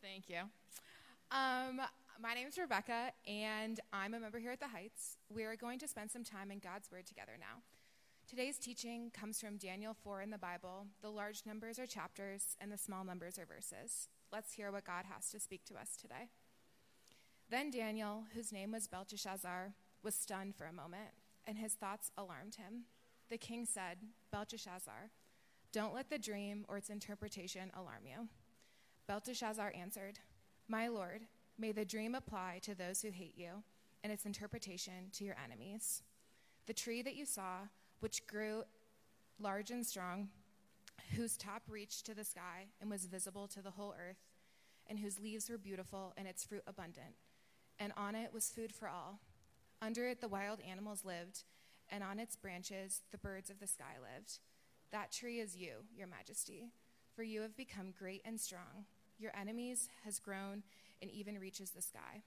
Thank you. My name is Rebecca, and I'm a member here at the Heights. We're going to spend some time in God's Word together now. Today's teaching comes from Daniel 4 in the Bible. The large numbers are chapters, and the small numbers are verses. Let's hear what God has to speak to us today. Then Daniel, whose name was Belteshazzar, was stunned for a moment, and his thoughts alarmed him. The king said, "Belteshazzar, don't let the dream or its interpretation alarm you." Belteshazzar answered, "My lord, may the dream apply to those who hate you, and its interpretation to your enemies. The tree that you saw, which grew large and strong, whose top reached to the sky and was visible to the whole earth, and whose leaves were beautiful and its fruit abundant, and on it was food for all. Under it the wild animals lived, and on its branches the birds of the sky lived. That tree is you, your majesty, for you have become great and strong. Your enemies has grown and even reaches the sky,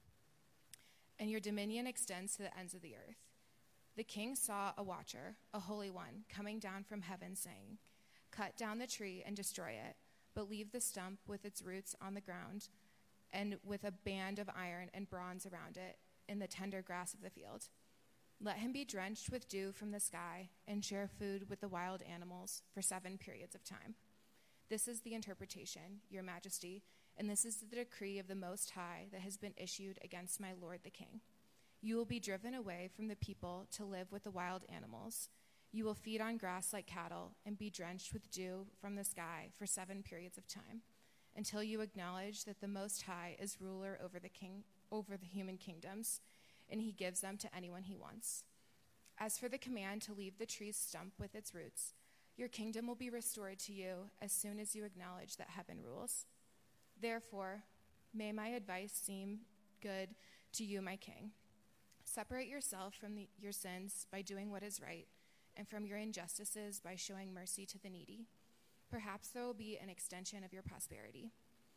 and your dominion extends to the ends of the earth." The king saw a watcher, a holy one, coming down from heaven, saying, "Cut down the tree and destroy it, but leave the stump with its roots on the ground, and with a band of iron and bronze around it, in the tender grass of the field. Let him be drenched with dew from the sky, and share food with the wild animals for 7 periods of time. This is the interpretation, your majesty, and this is the decree of the Most High that has been issued against my lord the king. You will be driven away from the people to live with the wild animals. You will feed on grass like cattle and be drenched with dew from the sky for 7 periods of time, until you acknowledge that the Most High is ruler over the human kingdoms, and he gives them to anyone he wants. As for the command to leave the tree's stump with its roots, your kingdom will be restored to you as soon as you acknowledge that heaven rules. Therefore, may my advice seem good to you, my king. Separate yourself from your sins by doing what is right, and from your injustices by showing mercy to the needy. Perhaps there will be an extension of your prosperity."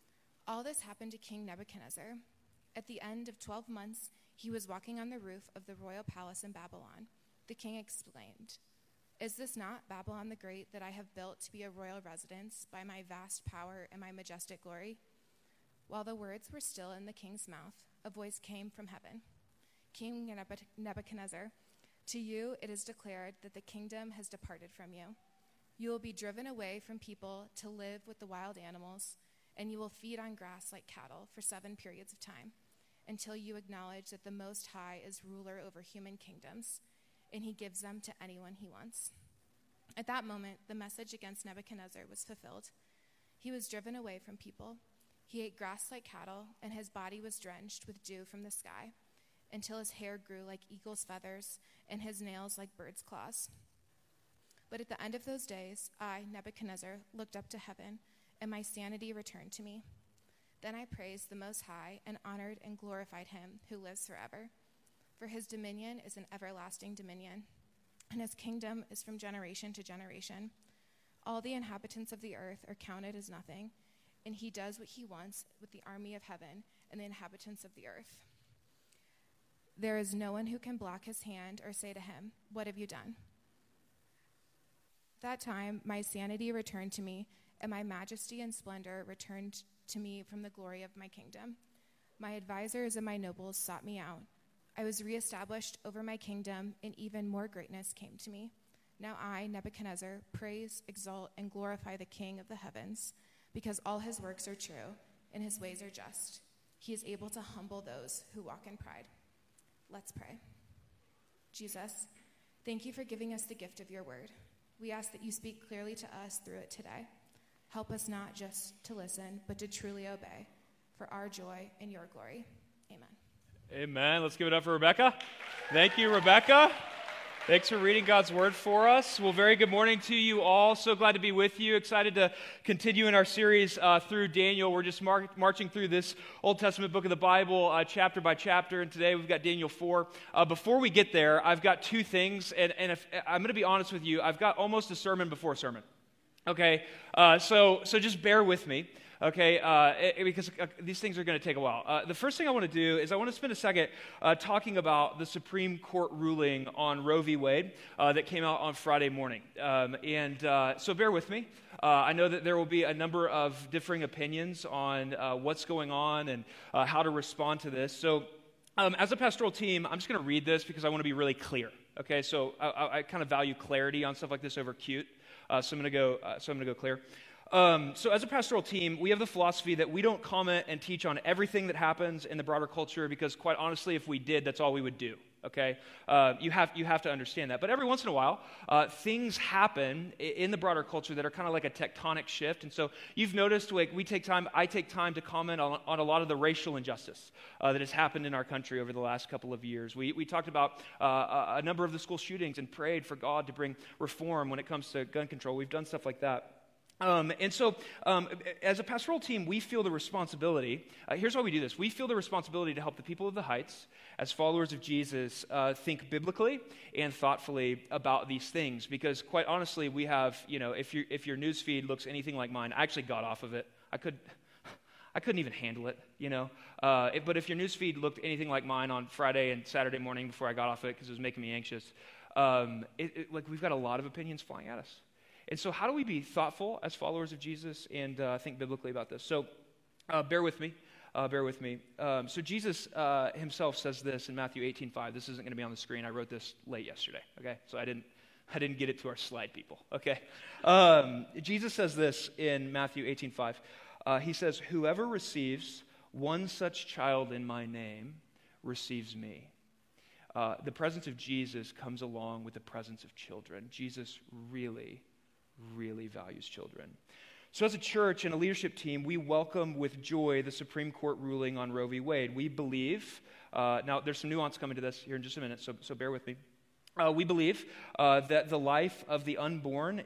All this happened to King Nebuchadnezzar. At the end of 12 months, he was walking on the roof of the royal palace in Babylon. The king exclaimed, "Is this not Babylon the Great that I have built to be a royal residence by my vast power and my majestic glory?" While the words were still in the king's mouth, a voice came from heaven. "King Nebuchadnezzar, to you it is declared that the kingdom has departed from you. You will be driven away from people to live with the wild animals, and you will feed on grass like cattle for 7 periods of time, until you acknowledge that the Most High is ruler over human kingdoms, and he gives them to anyone he wants." At that moment, the message against Nebuchadnezzar was fulfilled. He was driven away from people. He ate grass like cattle, and his body was drenched with dew from the sky, until his hair grew like eagle's feathers and his nails like bird's claws. But at the end of those days, I, Nebuchadnezzar, looked up to heaven, and my sanity returned to me. Then I praised the Most High and honored and glorified him who lives forever. For his dominion is an everlasting dominion, and his kingdom is from generation to generation. All the inhabitants of the earth are counted as nothing, and he does what he wants with the army of heaven and the inhabitants of the earth. There is no one who can block his hand or say to him, "What have you done?" That time my sanity returned to me, and my majesty and splendor returned to me from the glory of my kingdom. My advisors and my nobles sought me out. I was reestablished over my kingdom, and even more greatness came to me. Now I, Nebuchadnezzar, praise, exalt, and glorify the King of the heavens, because all his works are true, and his ways are just. He is able to humble those who walk in pride. Let's pray. Jesus, thank you for giving us the gift of your word. We ask that you speak clearly to us through it today. Help us not just to listen, but to truly obey, for our joy and your glory. Amen. Amen. Let's give it up for Rebecca. Thank you, Rebecca. Thanks for reading God's word for us. Well, very good morning to you all. So glad to be with you. Excited to continue in our series through Daniel. We're just marching through this Old Testament book of the Bible chapter by chapter, and today we've got Daniel 4. Before we get there, I've got 2 things, and if I'm going to be honest with you, I've got almost a sermon before a sermon. Okay, so just bear with me. okay, because these things are going to take a while. The first thing I want to do is I want to spend a second talking about the Supreme Court ruling on Roe v. Wade that came out on Friday morning. So bear with me. I know that there will be a number of differing opinions on what's going on and how to respond to this. So as a pastoral team, I'm just going to read this because I want to be really clear. Okay, so I kind of value clarity on stuff like this over cute. So I'm going to go clear. So as a pastoral team, we have the philosophy that we don't comment and teach on everything that happens in the broader culture because, quite honestly, if we did, that's all we would do. Okay, you have to understand that. But every once in a while, things happen in the broader culture that are kind of like a tectonic shift. And so you've noticed, like I take time to comment on a lot of the racial injustice that has happened in our country over the last couple of years. We talked about a number of the school shootings and prayed for God to bring reform when it comes to gun control. We've done stuff like that. As a pastoral team, we feel the responsibility. Here's why we do this. We feel the responsibility to help the people of the Heights, as followers of Jesus, think biblically and thoughtfully about these things. Because quite honestly, we have, if your news feed looks anything like mine, I actually got off of it. I couldn't even handle it, But if your news feed looked anything like mine on Friday and Saturday morning before I got off it because it was making me anxious, we've got a lot of opinions flying at us. And so how do we be thoughtful as followers of Jesus and think biblically about this? So bear with me. So Jesus himself says this in Matthew 18:5. This isn't going to be on the screen. I wrote this late yesterday, okay? So I didn't get it to our slide people, okay? Jesus says this in Matthew 18:5. He says, "Whoever receives one such child in my name receives me." The presence of Jesus comes along with the presence of children. Jesus really values children. So as a church and a leadership team, we welcome with joy the Supreme Court ruling on Roe v. Wade. We believe, now there's some nuance coming to this here in just a minute, so bear with me. We believe that the life of the unborn,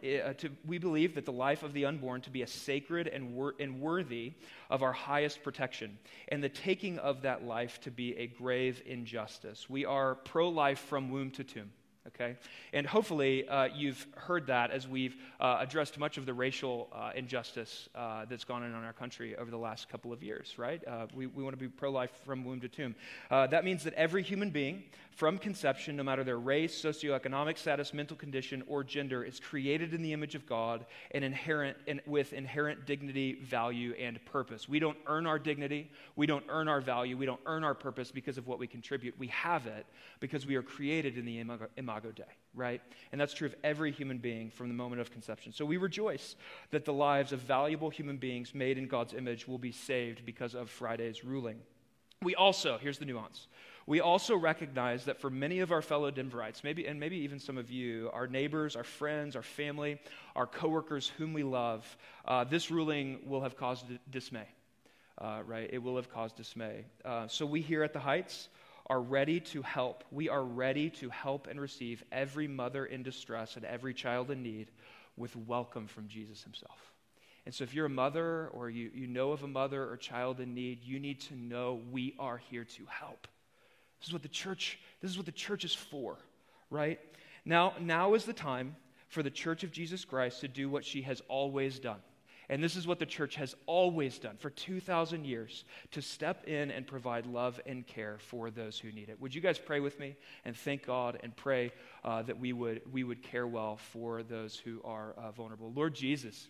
to be a sacred and worthy of our highest protection, and the taking of that life to be a grave injustice. We are pro-life from womb to tomb. Okay, and hopefully you've heard that as we've addressed much of the racial injustice that's gone on in our country over the last couple of years, right? We want to be pro-life from womb to tomb. That means that every human being, from conception, no matter their race, socioeconomic status, mental condition, or gender, is created in the image of God and with inherent dignity, value, and purpose. We don't earn our dignity, we don't earn our value, we don't earn our purpose because of what we contribute. We have it because we are created in the Imago Dei, right? And that's true of every human being from the moment of conception. So we rejoice that the lives of valuable human beings made in God's image will be saved because of Friday's ruling. We also, here's the nuance, we also recognize that for many of our fellow Denverites, maybe even some of you, our neighbors, our friends, our family, our coworkers whom we love, this ruling will have caused dismay, right? It will have caused dismay. So we here at the Heights are ready to help. We are ready to help and receive every mother in distress and every child in need with welcome from Jesus himself. And so if you're a mother or you know of a mother or child in need, you need to know we are here to help. This is what the church is for, right? Now is the time for the Church of Jesus Christ to do what she has always done. And this is what the church has always done for 2,000 years, to step in and provide love and care for those who need it. Would you guys pray with me and thank God and pray that we would care well for those who are vulnerable? Lord Jesus,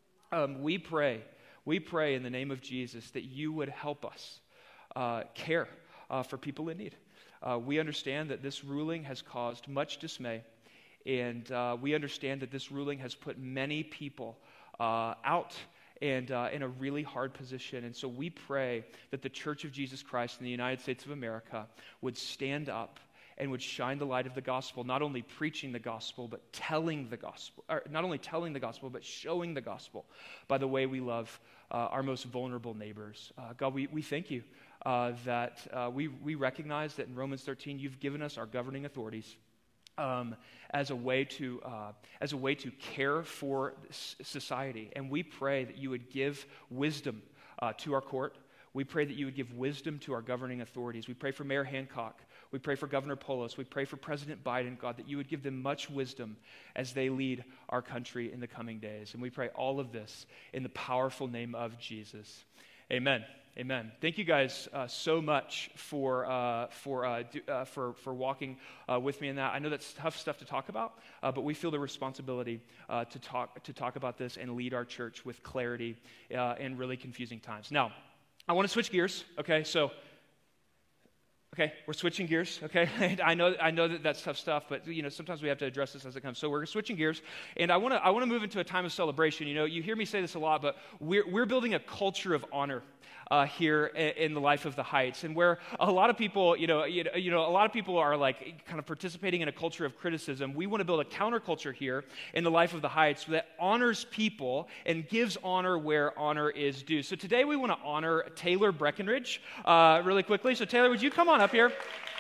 we pray in the name of Jesus that you would help us care for people in need. We understand that this ruling has caused much dismay, and we understand that this ruling has put many people out and in a really hard position. And so we pray that the Church of Jesus Christ in the United States of America would stand up and would shine the light of the gospel, not only preaching the gospel, but telling the gospel, or not only telling the gospel, but showing the gospel by the way we love our most vulnerable neighbors. God, we thank you that we recognize that in Romans 13, you've given us our governing authorities as a way to care for society. And we pray that you would give wisdom to our court. We pray that you would give wisdom to our governing authorities. We pray for Mayor Hancock. We pray for Governor Polis. We pray for President Biden, God, that you would give them much wisdom as they lead our country in the coming days. And we pray all of this in the powerful name of Jesus. Amen. Amen. Thank you guys so much for walking with me in that. I know that's tough stuff to talk about, but we feel the responsibility to talk about this and lead our church with clarity in really confusing times. Now, I want to switch gears. Okay, we're switching gears. Okay, I know that that's tough stuff, but sometimes we have to address this as it comes. So we're switching gears, and I want to move into a time of celebration. You hear me say this a lot, but we're building a culture of honor here in the life of the Heights, and where a lot of people, a lot of people are like kind of participating in a culture of criticism. We want to build a counterculture here in the life of the Heights that honors people and gives honor where honor is due. So today we want to honor Taylor Breckenridge really quickly. So Taylor, would you come on up here?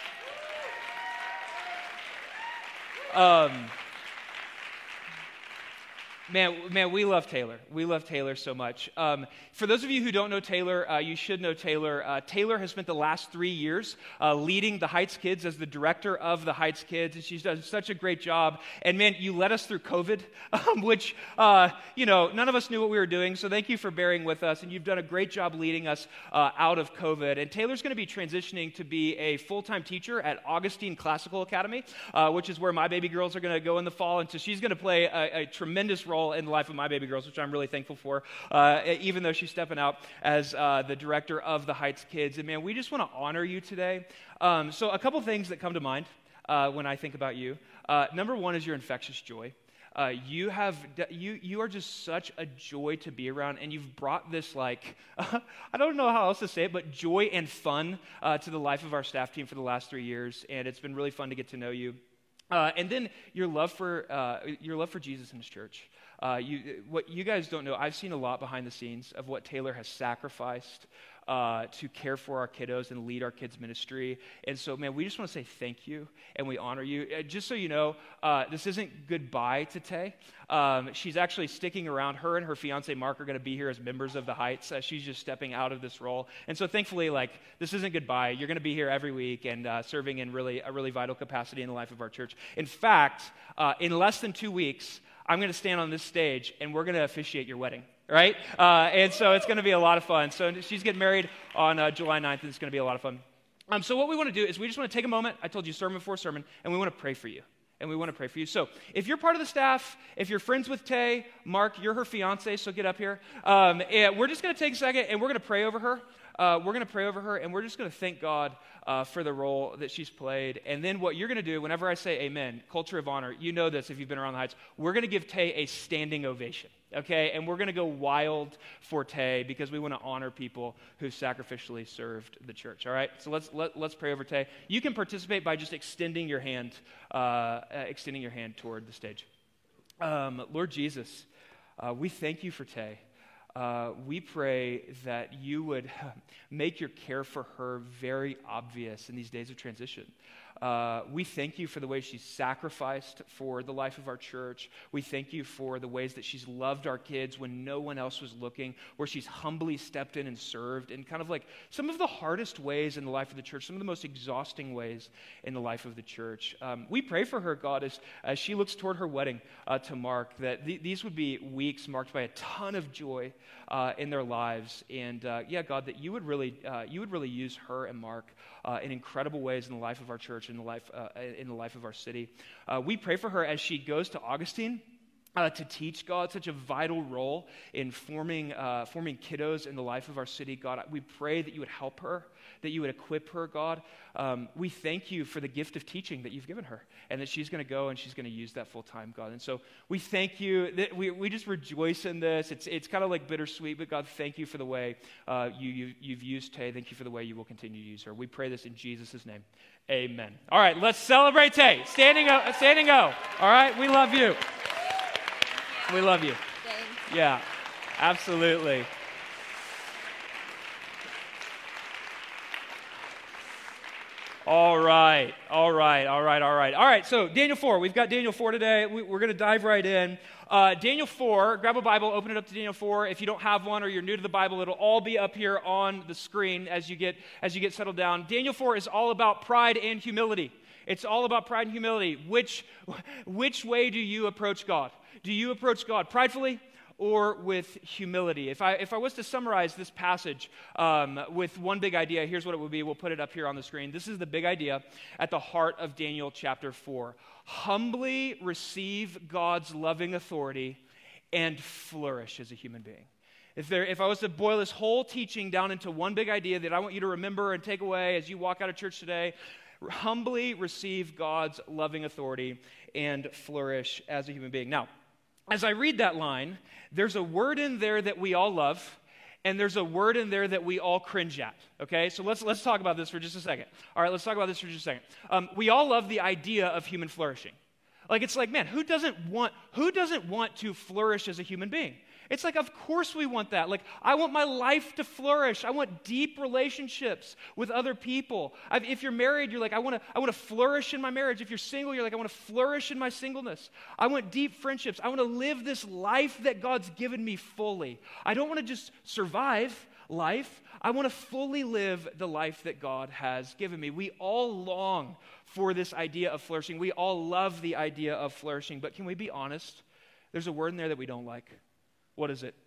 Man, we love Taylor. We love Taylor so much. For those of you who don't know Taylor, you should know Taylor. Taylor has spent the last 3 years leading the Heights Kids as the director of the Heights Kids, and she's done such a great job. And man, you led us through COVID, which, none of us knew what we were doing, so thank you for bearing with us, and you've done a great job leading us out of COVID. And Taylor's going to be transitioning to be a full-time teacher at Augustine Classical Academy, which is where my baby girls are going to go in the fall, and so she's going to play a tremendous role in the life of my baby girls, which I'm really thankful for, even though she's stepping out as the director of the Heights Kids. And man, we just want to honor you today. So a couple things that come to mind when I think about you. Number one is your infectious joy. You are just such a joy to be around, and you've brought this I don't know how else to say it, but joy and fun to the life of our staff team for the last 3 years, and it's been really fun to get to know you. And then your love for Jesus and His church. What you guys don't know, I've seen a lot behind the scenes of what Taylor has sacrificed to care for our kiddos and lead our kids' ministry. And so, man, we just want to say thank you, and we honor you. Just so you know, this isn't goodbye to Tay. She's actually sticking around. Her and her fiance, Mark, are going to be here as members of the Heights. She's just stepping out of this role. And so, thankfully, this isn't goodbye. You're going to be here every week and serving in a really vital capacity in the life of our church. In fact, in less than 2 weeks, I'm going to stand on this stage, and we're going to officiate your wedding, right? And so it's going to be a lot of fun. So she's getting married on July 9th, and it's going to be a lot of fun. So what we want to do is we just want to take a moment. I told you sermon before sermon, and we want to pray for you. So if you're part of the staff, if you're friends with Tay, Mark, you're her fiance, so get up here. And we're just going to take a second, and we're going to pray over her. And we're just going to thank God for the role that she's played. And then what you're going to do, whenever I say amen, culture of honor, you know this if you've been around the Heights, we're going to give Tay a standing ovation, okay? And we're going to go wild for Tay because we want to honor people who sacrificially served the church, all right? So let's pray over Tay. You can participate by just extending your hand toward the stage. Lord Jesus, we thank you for Tay. We pray that you would make your care for her very obvious in these days of transition. We thank you for the way she's sacrificed for the life of our church. We thank you for the ways that she's loved our kids when no one else was looking, where she's humbly stepped in and served in kind of like some of the hardest ways in the life of the church, some of the most exhausting ways in the life of the church. We pray for her, God, as she looks toward her wedding to Mark, that these would be weeks marked by a ton of joy in their lives. And God, that you would really use her and Mark in incredible ways in the life of our church, in the life of our city. We pray for her as she goes to Augustine to teach, God, such a vital role in forming kiddos in the life of our city. God, we pray that you would help her, that you would equip her, God. We thank you for the gift of teaching that you've given her, and that she's going to go and she's going to use that full time, God. And so we thank you that we just rejoice in this. It's kind of like bittersweet, but God, thank you for the way you've used Tay. Thank you for the way you will continue to use her. We pray this in Jesus' name. Amen. All right, let's celebrate Tay. Standing O. All right, we love you. We love you. Thanks. Yeah, absolutely. All right. right. All right, so Daniel 4. We've got Daniel 4 today. We're going to dive right in. Daniel 4, grab a Bible, open it up to Daniel 4. If you don't have one or you're new to the Bible, it'll all be up here on the screen as you get settled down. Daniel 4 is all about pride and humility. It's all about pride and humility. Which way do you approach God? Do you approach God pridefully or with humility? If I was to summarize this passage with one big idea, here's what it would be. We'll put it up here on the screen. This is the big idea at the heart of Daniel chapter 4. Humbly receive God's loving authority and flourish as a human being. If I was to boil this whole teaching down into one big idea that I want you to remember and take away as you walk out of church today, humbly receive God's loving authority and flourish as a human being. Now, as I read that line, there's a word in there that we all love, and there's a word in there that we all cringe at, okay? So let's talk about this for just a second. All right, let's talk about this for just a second. We all love the idea of human flourishing. It's like, man, who doesn't want to flourish as a human being? It's like, of course we want that. I want my life to flourish. I want deep relationships with other people. If you're married, you're like, I want to flourish in my marriage. If you're single, you're like, I want to flourish in my singleness. I want deep friendships. I want to live this life that God's given me fully. I don't want to just survive life. I want to fully live the life that God has given me. We all long for this idea of flourishing. We all love the idea of flourishing. But can we be honest? There's a word in there that we don't like. What is it?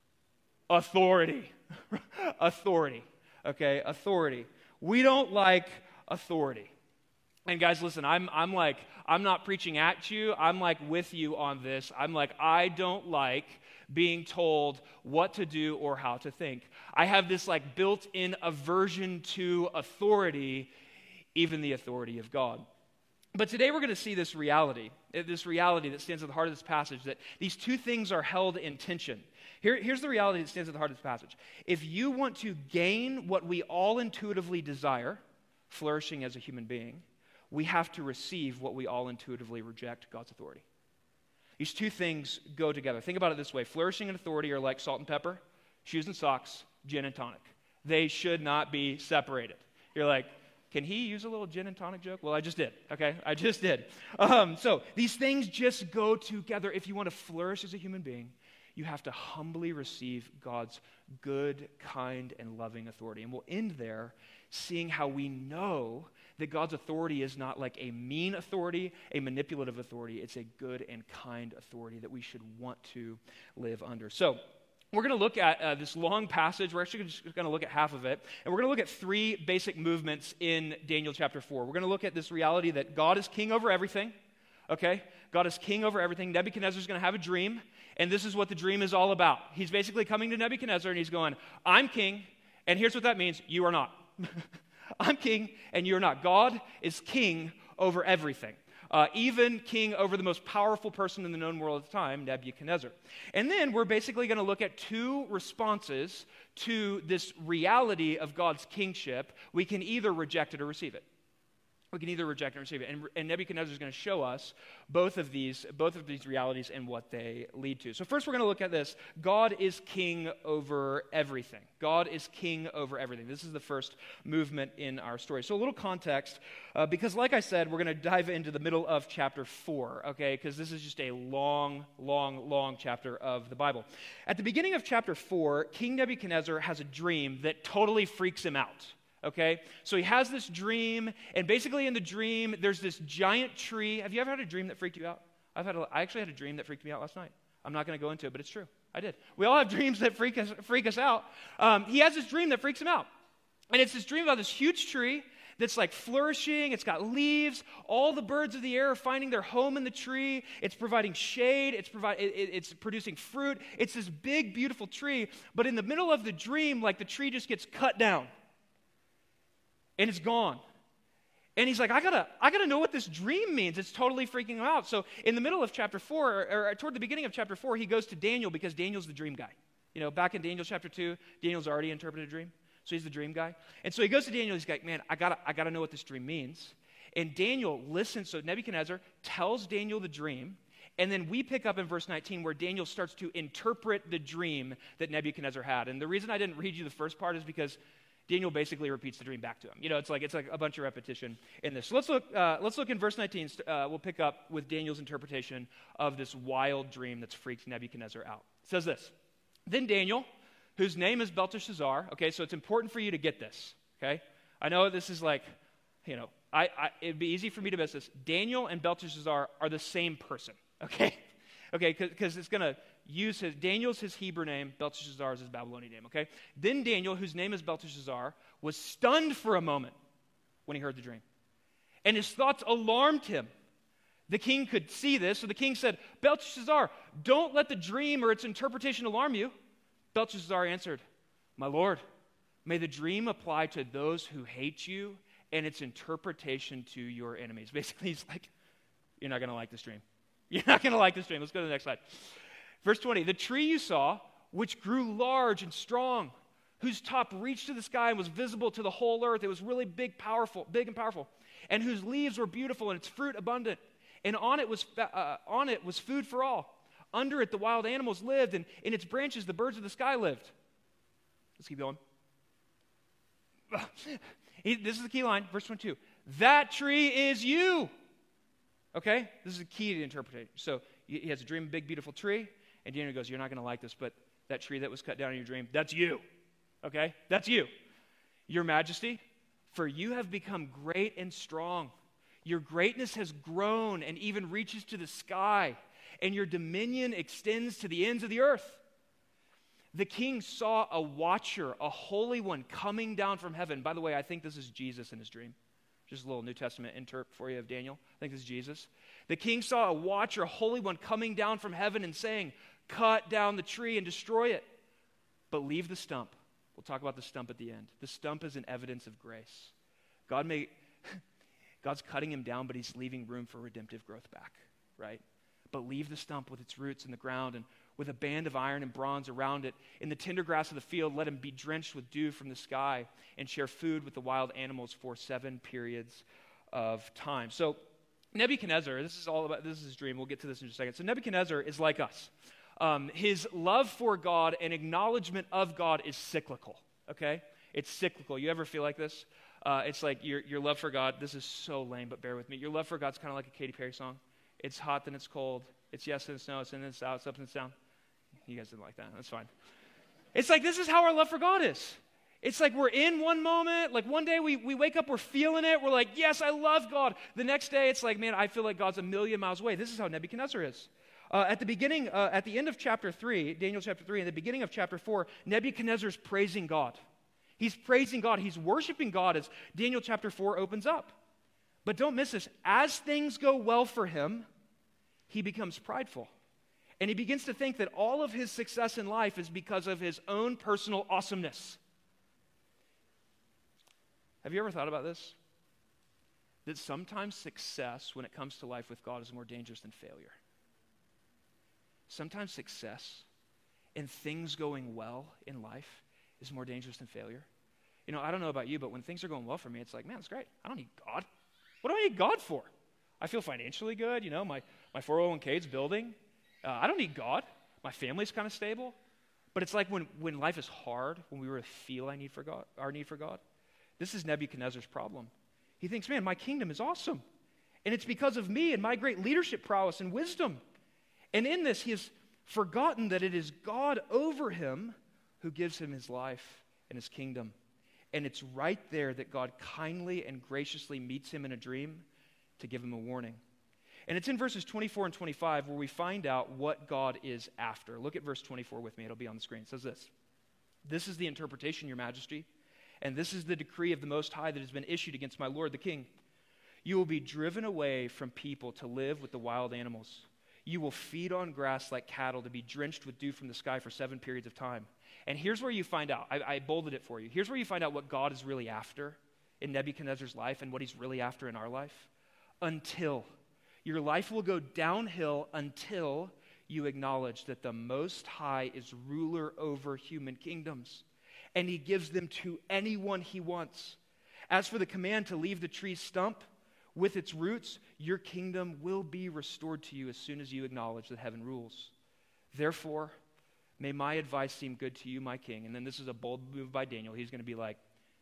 Authority. Authority. Okay, authority. We don't like authority. And guys, listen, I'm not preaching at you. I'm with you on this. I don't like being told what to do or how to think. I have this built-in aversion to authority, even the authority of God. But today we're going to see this reality that stands at the heart of this passage, that these two things are held in tension. Here's the reality that stands at the heart of this passage. If you want to gain what we all intuitively desire, flourishing as a human being, we have to receive what we all intuitively reject, God's authority. These two things go together. Think about it this way. Flourishing and authority are like salt and pepper, shoes and socks, gin and tonic. They should not be separated. You're like, can he use a little gin and tonic joke? Well, I just did, okay? I just did. So these things just go together. If you want to flourish as a human being, you have to humbly receive God's good, kind, and loving authority. And we'll end there seeing how we know that God's authority is not like a mean authority, a manipulative authority. It's a good and kind authority that we should want to live under. So we're going to look at this long passage. We're actually just going to look at half of it. And we're going to look at three basic movements in Daniel chapter 4. We're going to look at this reality that God is king over everything. Okay? God is king over everything. Nebuchadnezzar is going to have a dream. And this is what the dream is all about. He's basically coming to Nebuchadnezzar and he's going, I'm king. And here's what that means. You are not. I'm king and you're not. God is king over everything. Even king over the most powerful person in the known world at the time, Nebuchadnezzar. And then we're basically going to look at two responses to this reality of God's kingship. We can either reject it or receive it. We can either reject it or receive it. And Nebuchadnezzar is going to show us both of these realities and what they lead to. So first we're going to look at this. God is king over everything. God is king over everything. This is the first movement in our story. So a little context, because like I said, we're going to dive into the middle of chapter 4, okay? Because this is just a long chapter of the Bible. At the beginning of chapter 4, King Nebuchadnezzar has a dream that totally freaks him out. Okay, so he has this dream, and basically in the dream, there's this giant tree. Have you ever had a dream that freaked you out? I actually had a dream that freaked me out last night. I'm not going to go into it, but it's true. I did. We all have dreams that freak us out. He has this dream that freaks him out, and it's this dream about this huge tree that's flourishing. It's got leaves. All the birds of the air are finding their home in the tree. It's providing shade. It's producing fruit. It's this big, beautiful tree. But in the middle of the dream, the tree just gets cut down. And it's gone. And he's like, I gotta know what this dream means. It's totally freaking him out. So in the middle of chapter 4, or toward the beginning of chapter 4, he goes to Daniel because Daniel's the dream guy. Back in Daniel chapter 2, Daniel's already interpreted a dream. So he's the dream guy. And so he goes to Daniel, he's like, man, I gotta know what this dream means. And Daniel listens, so Nebuchadnezzar tells Daniel the dream, and then we pick up in verse 19 where Daniel starts to interpret the dream that Nebuchadnezzar had. And the reason I didn't read you the first part is because Daniel basically repeats the dream back to him. It's like a bunch of repetition in this. So let's look in verse 19. We'll pick up with Daniel's interpretation of this wild dream that's freaked Nebuchadnezzar out. It says this: Then Daniel, whose name is Belteshazzar. Okay, so it's important for you to get this. Okay, I know this is like, it'd be easy for me to miss this. Daniel and Belteshazzar are the same person. Okay, because it's going to use Daniel's his Hebrew name, Belteshazzar is his Babylonian name, okay? Then Daniel, whose name is Belteshazzar, was stunned for a moment when he heard the dream. And his thoughts alarmed him. The king could see this, so the king said, Belteshazzar, don't let the dream or its interpretation alarm you. Belteshazzar answered, My lord, may the dream apply to those who hate you and its interpretation to your enemies. Basically, he's like, you're not going to like this dream. You're not going to like this dream. Let's go to the next slide. Verse 20, the tree you saw, which grew large and strong, whose top reached to the sky and was visible to the whole earth. It was really big and powerful, and whose leaves were beautiful and its fruit abundant. And on it was food for all. Under it the wild animals lived, and in its branches the birds of the sky lived. Let's keep going. This is the key line, verse 22. That tree is you. Okay? This is the key to interpretation. So he has a dream, big, beautiful tree. And Daniel goes, you're not going to like this, but that tree that was cut down in your dream, that's you. Okay? That's you. Your majesty, for you have become great and strong. Your greatness has grown and even reaches to the sky, and your dominion extends to the ends of the earth. The king saw a watcher, a holy one, coming down from heaven. By the way, I think this is Jesus in his dream. Just a little New Testament interp for you of Daniel. I think this is Jesus. The king saw a watcher, a holy one, coming down from heaven and saying, cut down the tree and destroy it, but leave the stump. We'll talk about the stump at the end. The stump is an evidence of grace. God's cutting him down, but he's leaving room for redemptive growth back, right? But leave the stump with its roots in the ground and with a band of iron and bronze around it. In the tender grass of the field, let him be drenched with dew from the sky and share food with the wild animals for 7 periods of time. So Nebuchadnezzar, this is his dream. We'll get to this in just a second. So Nebuchadnezzar is like us. His love for God and acknowledgement of God is cyclical, okay? It's cyclical. You ever feel like this? It's like your love for God, this is so lame, but bear with me. Your love for God's kind of like a Katy Perry song. It's hot, then it's cold. It's yes, then it's no. It's in, then it's out. It's up, then it's down. You guys didn't like that. That's fine. It's like this is how our love for God is. It's like we're in one moment. Like one day we wake up, we're feeling it. We're like, yes, I love God. The next day it's like, man, I feel like God's a million miles away. This is how Nebuchadnezzar is. At the end of chapter 3, Daniel chapter 3, in the beginning of chapter 4, Nebuchadnezzar's praising God. He's praising God. He's worshiping God as Daniel chapter 4 opens up. But don't miss this. As things go well for him, he becomes prideful. And he begins to think that all of his success in life is because of his own personal awesomeness. Have you ever thought about this? That sometimes success, when it comes to life with God, is more dangerous than failure. Sometimes success and things going well in life is more dangerous than failure. You know, I don't know about you, but when things are going well for me, it's like, man, it's great. I don't need God. What do I need God for? I feel financially good. You know, my 401k is building. I don't need God. My family's kind of stable. But it's like when life is hard, when we really feel our need for God, this is Nebuchadnezzar's problem. He thinks, man, my kingdom is awesome. And it's because of me and my great leadership prowess and wisdom. And in this, he has forgotten that it is God over him who gives him his life and his kingdom. And it's right there that God kindly and graciously meets him in a dream to give him a warning. And it's in verses 24 and 25 where we find out what God is after. Look at verse 24 with me. It'll be on the screen. It says this. This is the interpretation, your majesty, and this is the decree of the Most High that has been issued against my lord the king. You will be driven away from people to live with the wild animals. You will feed on grass like cattle to be drenched with dew from the sky for 7 periods of time. And here's where you find out. I bolded it for you. Here's where you find out what God is really after in Nebuchadnezzar's life and what he's really after in our life. Until. Your life will go downhill until you acknowledge that the Most High is ruler over human kingdoms. And he gives them to anyone he wants. As for the command to leave the tree's stump with its roots, your kingdom will be restored to you as soon as you acknowledge that heaven rules. Therefore, may my advice seem good to you, my king. And then this is a bold move by Daniel. He's going to be like,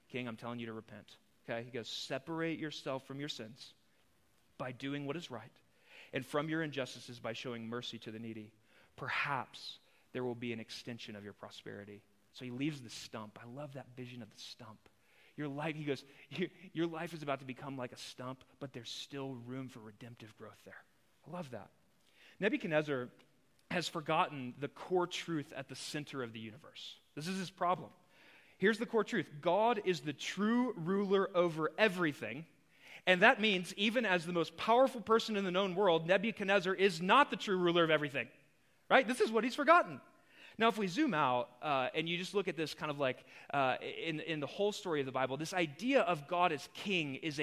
King, I'm telling you to repent. Okay? He goes, separate yourself from your sins by doing what is right, and from your injustices by showing mercy to the needy. Perhaps there will be an extension of your prosperity. So he leaves the stump. I love that vision of the stump. Your life, he goes, your life is about to become like a stump, but there's still room for redemptive growth there. I love that. Nebuchadnezzar has forgotten the core truth at the center of the universe. This is his problem. Here's the core truth. God is the true ruler over everything, and that means even as the most powerful person in the known world, Nebuchadnezzar is not the true ruler of everything, right? This is what he's forgotten. Now, if we zoom out and you just look at this kind of like in the whole story of the Bible, this idea of God as king is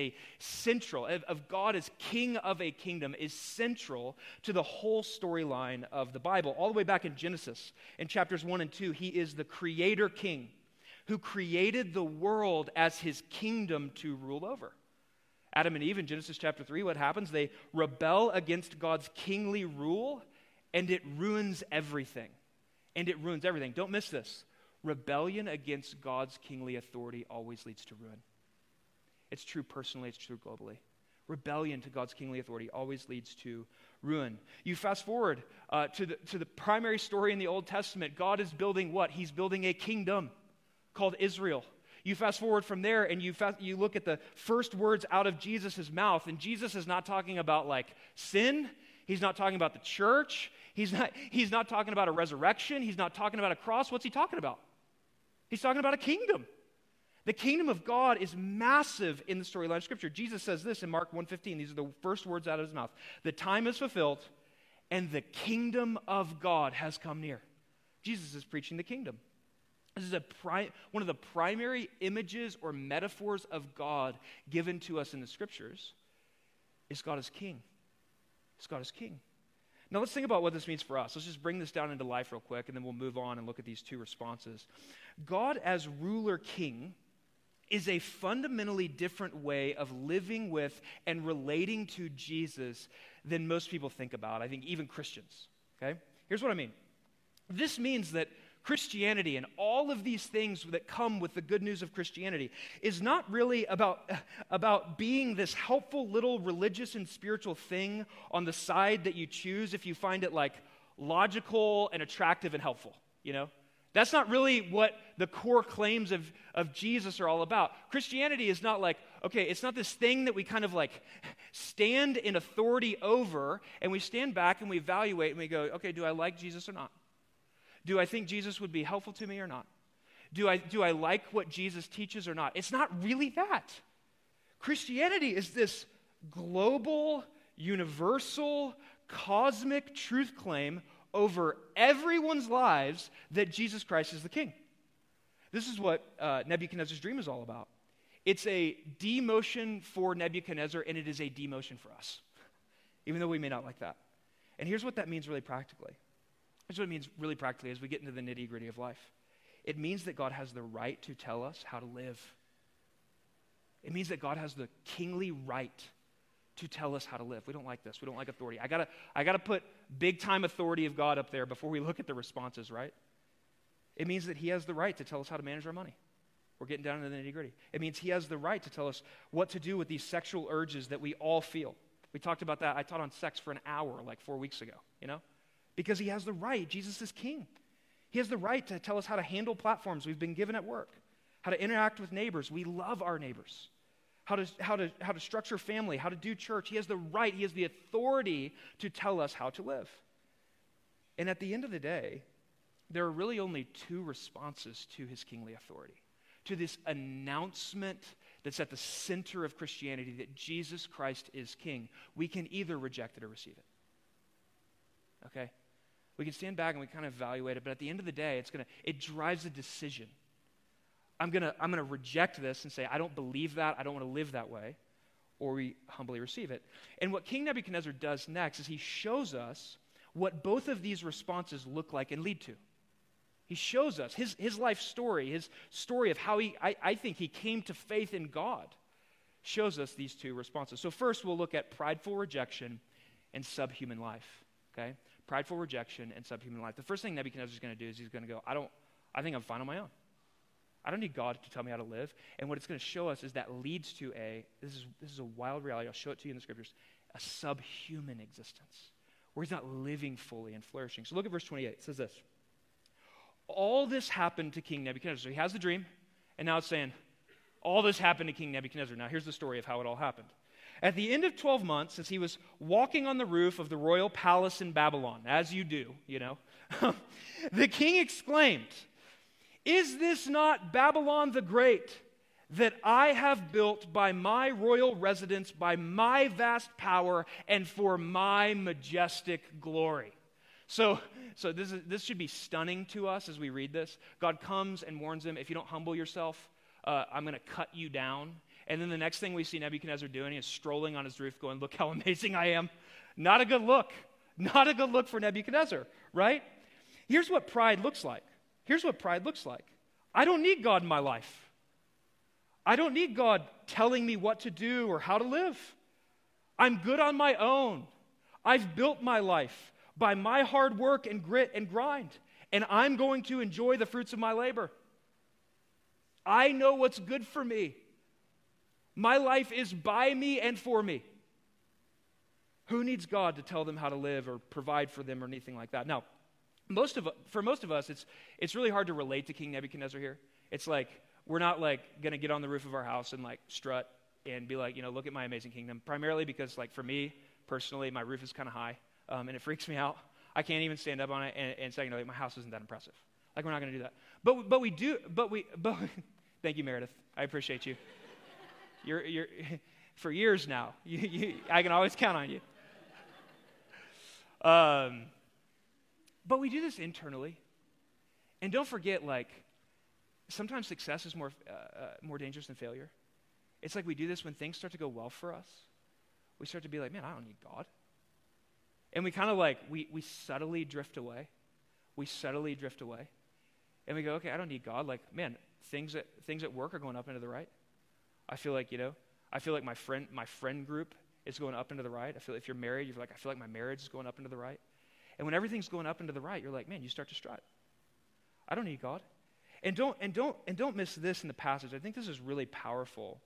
of God as king of a kingdom is central to the whole storyline of the Bible. All the way back in Genesis, in chapters 1 and 2, he is the creator king who created the world as his kingdom to rule over. Adam and Eve in Genesis chapter 3, what happens? They rebel against God's kingly rule, and it ruins everything. Don't miss this. Rebellion against God's kingly authority always leads to ruin. It's true personally, it's true globally. Rebellion to God's kingly authority always leads to ruin. You fast forward to the primary story in the Old Testament. God is building what? He's building a kingdom called Israel. You fast forward from there and you look at the first words out of Jesus' mouth, and Jesus is not talking about like sin. He's not talking about the church. He's not talking about a resurrection. He's not talking about a cross. What's he talking about? He's talking about a kingdom. The kingdom of God is massive in the storyline of Scripture. Jesus says this in Mark 1:15. These are the first words out of his mouth. The time is fulfilled, and the kingdom of God has come near. Jesus is preaching the kingdom. This is one of the primary images or metaphors of God given to us in the Scriptures is God as king. Is God as king. Now let's think about what this means for us. Let's just bring this down into life real quick, and then we'll move on and look at these two responses. God as ruler king is a fundamentally different way of living with and relating to Jesus than most people think about, I think even Christians. Okay? Here's what I mean. This means that Christianity and all of these things that come with the good news of Christianity is not really about being this helpful little religious and spiritual thing on the side that you choose if you find it like logical and attractive and helpful, you know? That's not really what the core claims of Jesus are all about. Christianity is not like, okay, it's not this thing that we kind of like stand in authority over, and we stand back and we evaluate and we go, okay, do I like Jesus or not? Do I think Jesus would be helpful to me or not? Do I like what Jesus teaches or not? It's not really that. Christianity is this global, universal, cosmic truth claim over everyone's lives that Jesus Christ is the king. This is what Nebuchadnezzar's dream is all about. It's a demotion for Nebuchadnezzar, and it is a demotion for us, even though we may not like that. And here's what that means really practically. Here's what it means really practically as we get into the nitty-gritty of life. It means that God has the right to tell us how to live. It means that God has the kingly right to tell us how to live. We don't like this. We don't like authority. I gotta put big-time authority of God up there before we look at the responses, right? It means that he has the right to tell us how to manage our money. We're getting down into the nitty-gritty. It means he has the right to tell us what to do with these sexual urges that we all feel. We talked about that. I taught on sex for an hour like 4 weeks ago, you know? Because he has the right. Jesus is king. He has the right to tell us how to handle platforms we've been given at work, how to interact with neighbors. We love our neighbors. How to structure family, how to do church. He has the right, he has the authority to tell us how to live. And at the end of the day, there are really only two responses to his kingly authority, to this announcement that's at the center of Christianity that Jesus Christ is king. We can either reject it or receive it. Okay? We can stand back and we kind of evaluate it, but at the end of the day, it drives a decision. I'm gonna reject this and say, I don't believe that, I don't want to live that way, or we humbly receive it. And what King Nebuchadnezzar does next is he shows us what both of these responses look like and lead to. He shows us his life story, his story of how I think he came to faith in God, shows us these two responses. So first we'll look at prideful rejection and subhuman life, okay? Prideful rejection and subhuman life. The first thing Nebuchadnezzar is going to do is he's going to go, I think I'm fine on my own. I don't need God to tell me how to live. And what it's going to show us is that leads to this is a wild reality. I'll show it to you in the scriptures, a subhuman existence where he's not living fully and flourishing. So look at verse 28. It says this. All this happened to King Nebuchadnezzar. So he has the dream, and now it's saying, all this happened to King Nebuchadnezzar. Now here's the story of how it all happened. At the end of 12 months, as he was walking on the roof of the royal palace in Babylon, as you do, the king exclaimed, "Is this not Babylon the Great, that I have built by my royal residence, by my vast power, and for my majestic glory?" So this should be stunning to us as we read this. God comes and warns him, if you don't humble yourself, I'm going to cut you down. And then the next thing we see Nebuchadnezzar doing is strolling on his roof going, look how amazing I am. Not a good look. Not a good look for Nebuchadnezzar, right? Here's what pride looks like. I don't need God in my life. I don't need God telling me what to do or how to live. I'm good on my own. I've built my life by my hard work and grit and grind, and I'm going to enjoy the fruits of my labor. I know what's good for me. My life is by me and for me. Who needs God to tell them how to live or provide for them or anything like that? Now, for most of us, it's really hard to relate to King Nebuchadnezzar here. It's like, we're not like going to get on the roof of our house and like strut and be like, look at my amazing kingdom. Primarily because like for me, personally, my roof is kind of high and it freaks me out. I can't even stand up on it and say, my house isn't that impressive. Like we're not going to do that. But we do, thank you, Meredith. I appreciate you. You're for years now. I can always count on you. But we do this internally, and don't forget, like sometimes success is more dangerous than failure. It's like we do this when things start to go well for us. We start to be like, man, I don't need God, and we kind of like we subtly drift away. And we go, okay, I don't need God. Like, man, things at work are going up and to the right. I feel like my friend group is going up and to the right. I feel if you're married, you're like, I feel like my marriage is going up and to the right. And when everything's going up and to the right, you're like, man, you start to strut. I don't need God. And don't miss this in the passage. I think this is really powerful.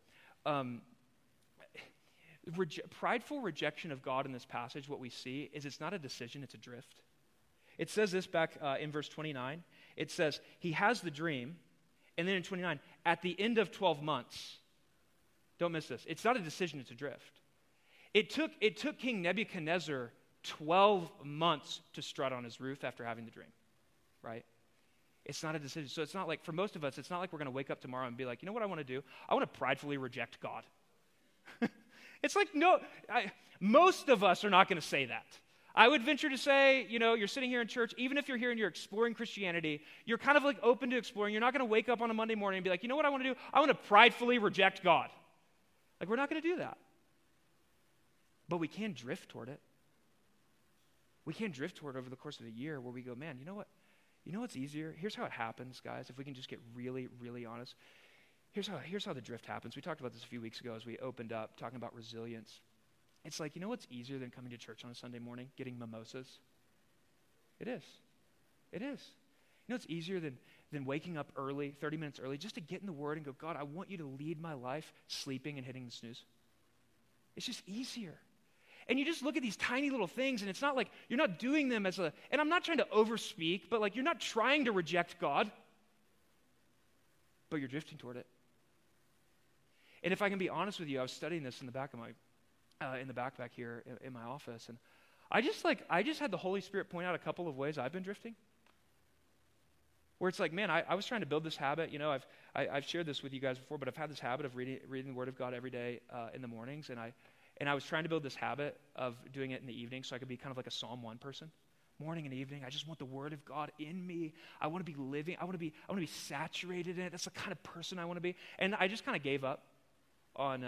Prideful rejection of God in this passage, what we see is it's not a decision, it's a drift. It says this back in verse 29. It says, he has the dream, and then in 29, at the end of 12 months, don't miss this. It's not a decision, it's a drift. It took King Nebuchadnezzar 12 months to strut on his roof after having the dream, right? It's not a decision. So it's not like, for most of us, it's not like we're going to wake up tomorrow and be like, you know what I want to do? I want to pridefully reject God. It's like, no, most of us are not going to say that. I would venture to say, you're sitting here in church, even if you're here and you're exploring Christianity, you're kind of like open to exploring. You're not going to wake up on a Monday morning and be like, you know what I want to do? I want to pridefully reject God. Like, we're not going to do that. But we can drift toward it. We can drift toward it over the course of a year where we go, man, you know what? You know what's easier? Here's how it happens, guys, if we can just get really, really honest. Here's how the drift happens. We talked about this a few weeks ago as we opened up, talking about resilience. It's like, you know what's easier than coming to church on a Sunday morning, getting mimosas? It is. It is. You know what's easier than waking up early, 30 minutes early, just to get in the Word and go, God, I want you to lead my life, sleeping and hitting the snooze. It's just easier. And you just look at these tiny little things, and it's not like you're not doing them and I'm not trying to overspeak, but like you're not trying to reject God, but you're drifting toward it. And if I can be honest with you, I was studying this in the back of my in the backpack here in my office, and I just had the Holy Spirit point out a couple of ways I've been drifting. Where it's like, man, I was trying to build this habit. I've shared this with you guys before, but I've had this habit of reading the Word of God every day in the mornings, and I was trying to build this habit of doing it in the evening so I could be kind of like a Psalm 1 person. Morning and evening, I just want the Word of God in me. I want to be living. I want to be saturated in it. That's the kind of person I want to be. And I just kind of gave up on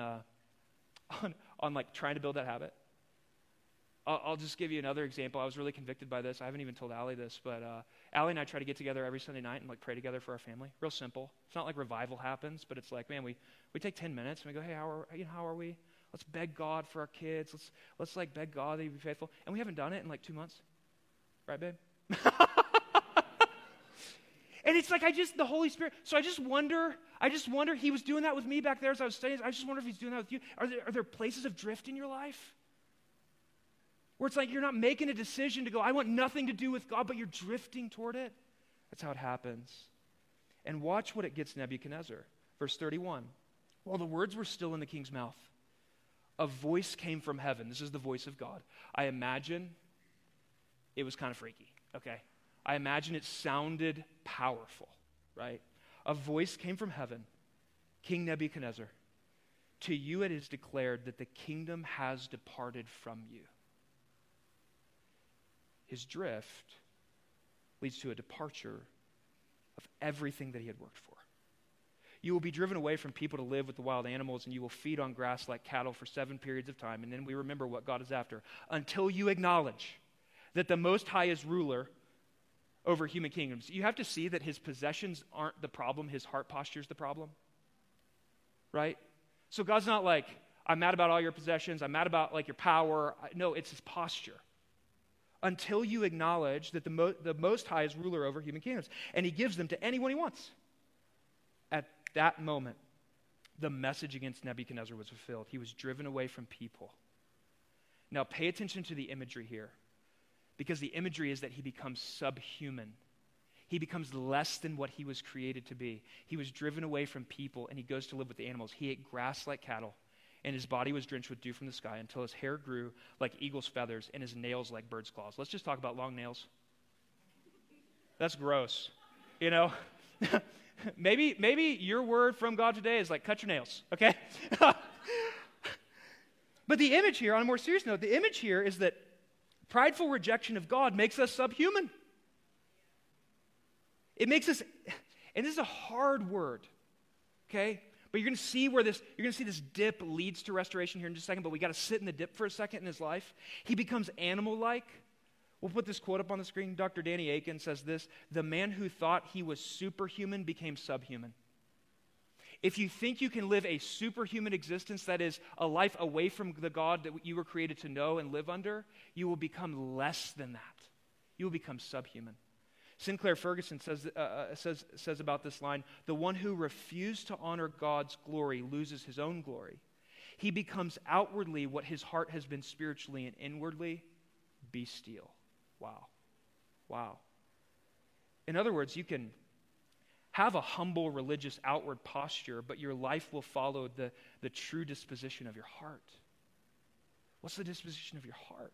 like trying to build that habit. I'll just give you another example. I was really convicted by this. I haven't even told Allie this, but Allie and I try to get together every Sunday night and like pray together for our family. Real simple. It's not like revival happens, but it's like, man, we take 10 minutes and we go, hey, how are we? Let's beg God for our kids. Let's like beg God that He be faithful. And we haven't done it in like 2 months. Right, babe? And it's like the Holy Spirit, so I just wonder, he was doing that with me back there as I was studying. I just wonder if he's doing that with you. Are there places of drift in your life? Where it's like you're not making a decision to go, I want nothing to do with God, but you're drifting toward it. That's how it happens. And watch what it gets Nebuchadnezzar. Verse 31. While the words were still in the king's mouth, a voice came from heaven. This is the voice of God. I imagine it was kind of freaky, okay? I imagine it sounded powerful, right? A voice came from heaven. King Nebuchadnezzar, to you it is declared that the kingdom has departed from you. His drift leads to a departure of everything that he had worked for. You will be driven away from people to live with the wild animals, and you will feed on grass like cattle for 7 periods of time. And then we remember what God is after. Until you acknowledge that the Most High is ruler over human kingdoms. You have to see that his possessions aren't the problem. His heart posture is the problem. Right? So God's not like, I'm mad about all your possessions. I'm mad about like your power. No, it's his posture. Until you acknowledge that the Most High is ruler over human kingdoms. And he gives them to anyone he wants. At that moment, the message against Nebuchadnezzar was fulfilled. He was driven away from people. Now pay attention to the imagery here. Because the imagery is that he becomes subhuman. He becomes less than what he was created to be. He was driven away from people and he goes to live with the animals. He ate grass like cattle. And his body was drenched with dew from the sky until his hair grew like eagle's feathers and his nails like bird's claws. Let's just talk about long nails. That's gross. You know? maybe your word from God today is like, cut your nails, okay? But the image here, on a more serious note, the image here is that prideful rejection of God makes us subhuman. It makes us, and this is a hard word, okay? But you're going to see this dip leads to restoration here in just a second, but we got to sit in the dip for a second in his life. He becomes animal-like. We'll put this quote up on the screen. Dr. Danny Akin says this: the man who thought he was superhuman became subhuman. If you think you can live a superhuman existence, that is a life away from the God that you were created to know and live under, you will become less than that. You will become subhuman. Sinclair Ferguson says about this line, the one who refused to honor God's glory loses his own glory. He becomes outwardly what his heart has been spiritually, and inwardly bestial. Wow. In other words, you can have a humble religious outward posture, but your life will follow the true disposition of your heart. What's the disposition of your heart?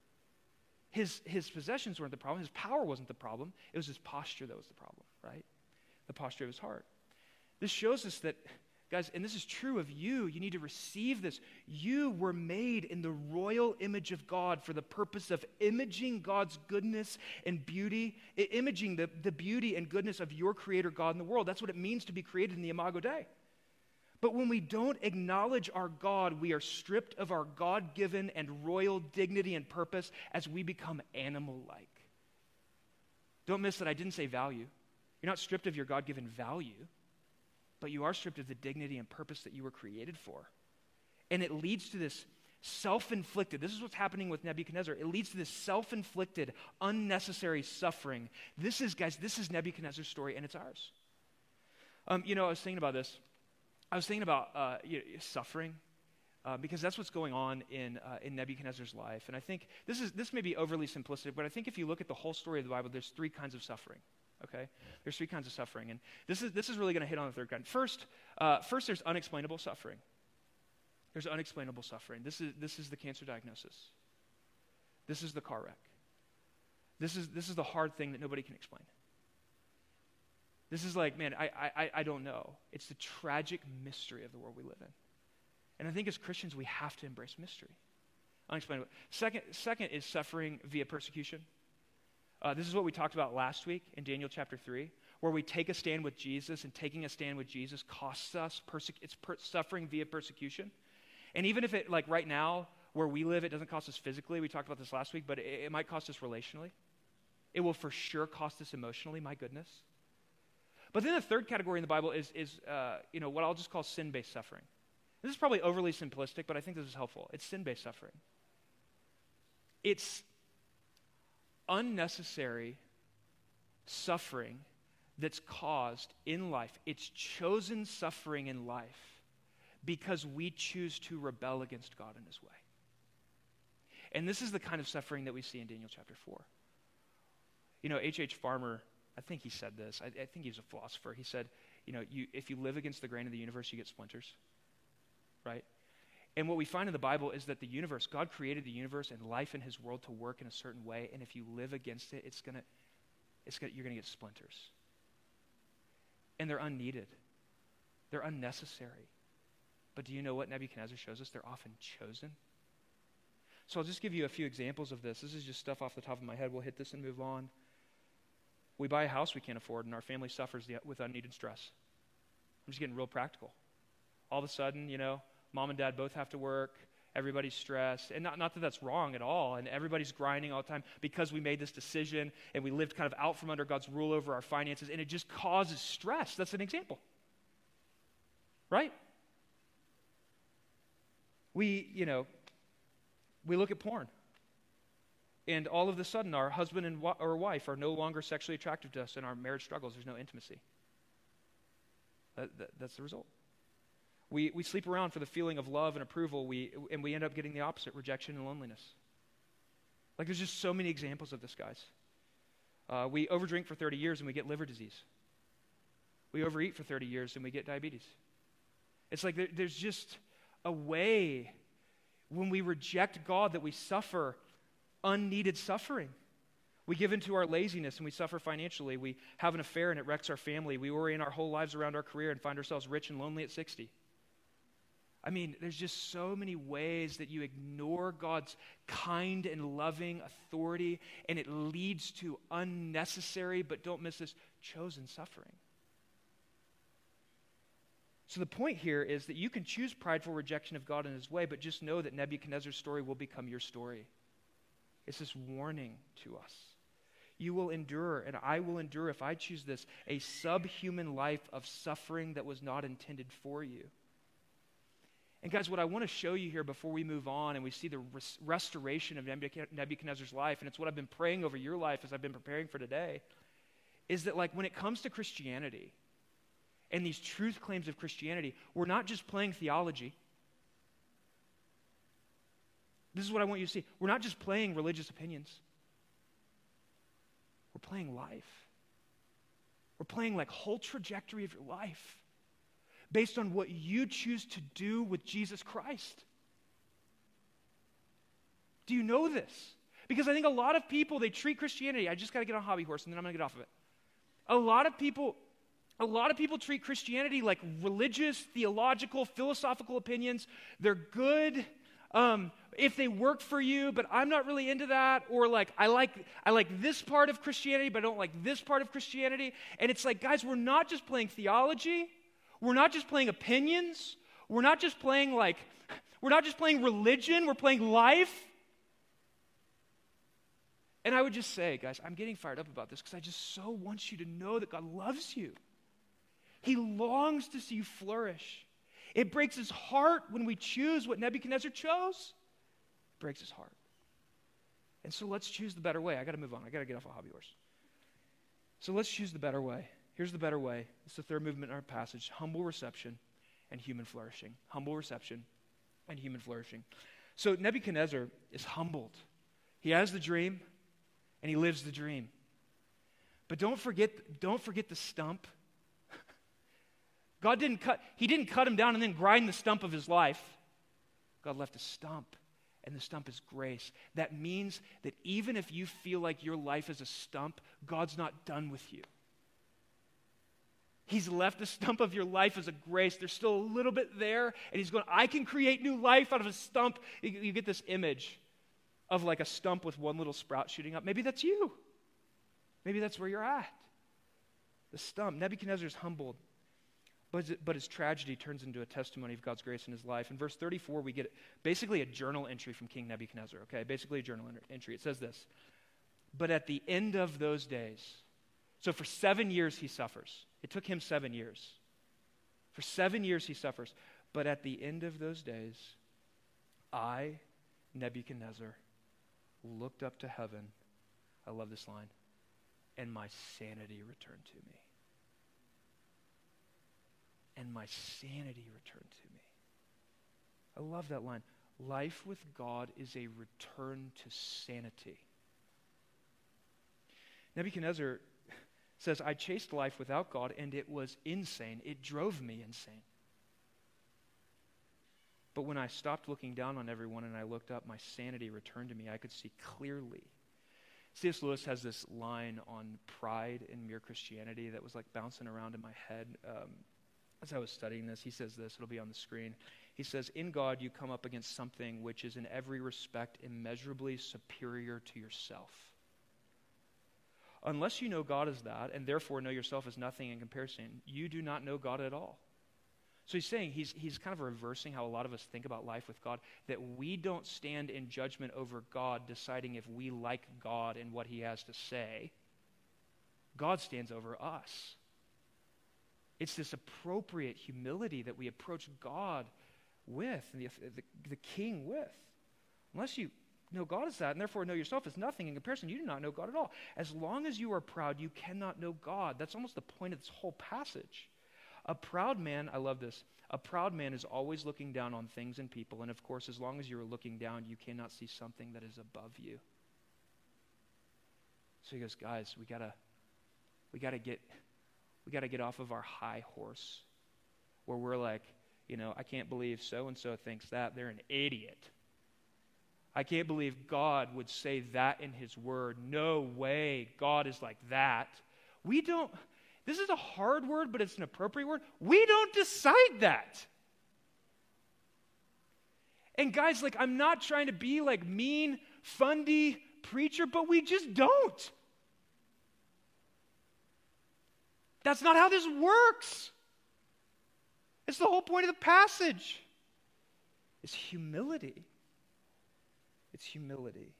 His possessions weren't the problem. His power wasn't the problem. It was his posture that was the problem, right? The posture of his heart. This shows us that, guys, and this is true of you, you need to receive this. You were made in the royal image of God for the purpose of imaging God's goodness and beauty, imaging the beauty and goodness of your Creator God in the world. That's what it means to be created in the Imago Dei. But when we don't acknowledge our God, we are stripped of our God-given and royal dignity and purpose as we become animal-like. Don't miss that I didn't say value. You're not stripped of your God-given value, but you are stripped of the dignity and purpose that you were created for. And it leads to this self-inflicted, this is what's happening with Nebuchadnezzar, it leads to this self-inflicted, unnecessary suffering. This is Nebuchadnezzar's story, and it's ours. I was thinking about this. I was thinking about suffering because that's what's going on in Nebuchadnezzar's life. And I think this may be overly simplistic, but I think if you look at the whole story of the Bible, there's 3 kinds of suffering. Okay, there's 3 kinds of suffering, and this is really going to hit on the third kind. First, there's unexplainable suffering. There's unexplainable suffering. This is the cancer diagnosis. This is the car wreck. This is the hard thing that nobody can explain. This is like, man, I don't know. It's the tragic mystery of the world we live in. And I think as Christians, we have to embrace mystery. Unexplainable. Second is suffering via persecution. This is what we talked about last week in Daniel chapter 3, where we take a stand with Jesus, and taking a stand with Jesus costs us, suffering via persecution. And even if it, like right now, where we live, it doesn't cost us physically, we talked about this last week, but it might cost us relationally. It will for sure cost us emotionally, my goodness. But then the third category in the Bible is what I'll just call sin-based suffering. This is probably overly simplistic, but I think this is helpful. It's sin-based suffering. It's unnecessary suffering that's caused in life. It's chosen suffering in life because we choose to rebel against God in his way. And this is the kind of suffering that we see in Daniel chapter 4. You know, H.H. Farmer, I think he said this. I think he's a philosopher. He said, you know, if you live against the grain of the universe, you get splinters, right? And what we find in the Bible is that the universe, God created the universe and life in his world to work in a certain way, and if you live against it, you're going to get splinters. And they're unneeded. They're unnecessary. But do you know what Nebuchadnezzar shows us? They're often chosen. So I'll just give you a few examples of this. This is just stuff off the top of my head. We'll hit this and move on. We buy a house we can't afford, and our family suffers with unneeded stress. I'm just getting real practical. All of a sudden, you know, mom and dad both have to work. Everybody's stressed. And not that that's wrong at all. And everybody's grinding all the time because we made this decision and we lived kind of out from under God's rule over our finances. And it just causes stress. That's an example. Right? We look at porn. And all of a sudden, our husband or wife are no longer sexually attractive to us, and our marriage struggles. There's no intimacy. That's the result. We sleep around for the feeling of love and approval, and we end up getting the opposite, rejection and loneliness. Like, there's just so many examples of this, guys. We overdrink for 30 years, and we get liver disease. We overeat for 30 years, and we get diabetes. It's like there's just a way when we reject God that we suffer unneeded suffering. We give into our laziness and we suffer financially. We have an affair and it wrecks our family. We orient our whole lives around our career and find ourselves rich and lonely at 60. I mean, there's just so many ways that you ignore God's kind and loving authority, and it leads to unnecessary, but don't miss this, chosen suffering. So the point here is that you can choose prideful rejection of God in his way, but just know that Nebuchadnezzar's story will become your story. It's this warning to us. You will endure, and I will endure if I choose this, a subhuman life of suffering that was not intended for you. And guys, what I want to show you here before we move on and we see the restoration of Nebuchadnezzar's life, and it's what I've been praying over your life as I've been preparing for today, is that like when it comes to Christianity and these truth claims of Christianity, we're not just playing theology. This is what I want you to see. We're not just playing religious opinions. We're playing life. We're playing like whole trajectory of your life based on what you choose to do with Jesus Christ. Do you know this? Because I think a lot of people, they treat Christianity, I just got to get on a hobby horse and then I'm going to get off of it. A lot of people treat Christianity like religious, theological, philosophical opinions. They're good if they work for you, but I'm not really into that. Or like I like this part of Christianity, but I don't like this part of Christianity. And it's like, guys, we're not just playing theology. We're not just playing opinions. We're not just playing religion. We're playing life. And I would just say, guys, I'm getting fired up about this because I just so want you to know that God loves you. He longs to see you flourish. It breaks his heart when we choose what Nebuchadnezzar chose. It breaks his heart. And so let's choose the better way. I got to move on. I got to get off a hobby horse. So let's choose the better way. Here's the better way. It's the third movement in our passage. Humble reception and human flourishing. Humble reception and human flourishing. So Nebuchadnezzar is humbled. He has the dream and he lives the dream. But don't forget the stump. He didn't cut him down and then grind the stump of his life. God left a stump, and the stump is grace. That means that even if you feel like your life is a stump, God's not done with you. He's left the stump of your life as a grace. There's still a little bit there, and he's going, I can create new life out of a stump. You get this image of like a stump with one little sprout shooting up. Maybe that's you. Maybe that's where you're at. The stump. Nebuchadnezzar is humbled. But his tragedy turns into a testimony of God's grace in his life. In verse 34, we get basically a journal entry from King Nebuchadnezzar, okay? Basically a journal entry. It says this, but at the end of those days, so for 7 years he suffers. It took him 7 years. For 7 years he suffers. But at the end of those days, I, Nebuchadnezzar, looked up to heaven. I love this line. And my sanity returned to me. and my sanity returned to me. I love that line. Life with God is a return to sanity. Nebuchadnezzar says, I chased life without God, and it was insane. It drove me insane. But when I stopped looking down on everyone and I looked up, my sanity returned to me. I could see clearly. C.S. Lewis has this line on pride in mere Christianity that was like bouncing around in my head as I was studying this. He says this, it'll be on the screen. He says, in God you come up against something which is in every respect immeasurably superior to yourself. Unless you know God as that, and therefore know yourself as nothing in comparison, you do not know God at all. So he's saying, he's kind of reversing how a lot of us think about life with God, that we don't stand in judgment over God, deciding if we like God and what he has to say. God stands over us. It's this appropriate humility that we approach God with, and the King with. Unless you know God as that, and therefore know yourself as nothing in comparison, you do not know God at all. As long as you are proud, you cannot know God. That's almost the point of this whole passage. A proud man, I love this, a proud man is always looking down on things and people, and of course, as long as you are looking down, you cannot see something that is above you. So he goes, guys, we gotta get off of our high horse, where we're like, I can't believe so-and-so thinks that. They're an idiot. I can't believe God would say that in his word. No way, God is like that. This is a hard word, but it's an appropriate word. We don't decide that. And guys, I'm not trying to be mean, fundy preacher, but we just don't. That's not how this works. It's the whole point of the passage. It's humility. It's humility.